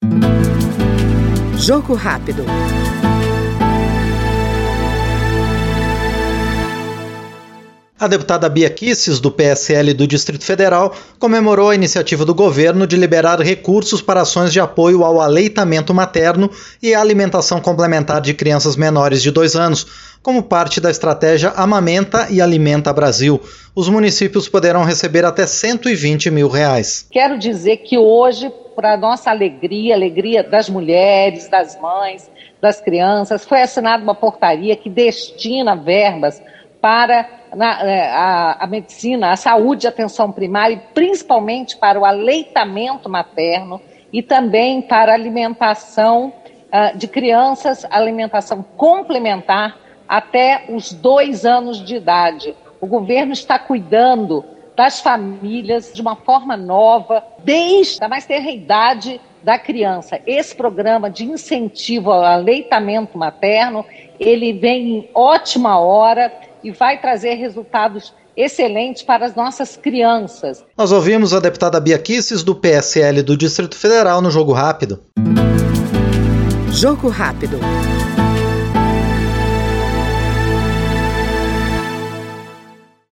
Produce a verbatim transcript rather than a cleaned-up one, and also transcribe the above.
Jogo rápido. A deputada Bia Kicis, do P S L do Distrito Federal, comemorou a iniciativa do governo de liberar recursos para ações de apoio ao aleitamento materno e à alimentação complementar de crianças menores de dois anos, como parte da estratégia Amamenta e Alimenta Brasil. Os municípios poderão receber até cento e vinte mil reais. Quero dizer que hoje, para nossa alegria, alegria das mulheres, das mães, das crianças, foi assinada uma portaria que destina verbas para na, a, a medicina, a saúde e a atenção primária, e principalmente para o aleitamento materno e também para a alimentação uh, de crianças, alimentação complementar até os dois anos de idade. O governo está cuidando das famílias de uma forma nova, desde a mais tenra idade da criança. Esse programa de incentivo ao aleitamento materno, ele vem em ótima hora e vai trazer resultados excelentes para as nossas crianças. Nós ouvimos a deputada Bia Kicis, do P S L do Distrito Federal, no Jogo Rápido. Jogo Rápido.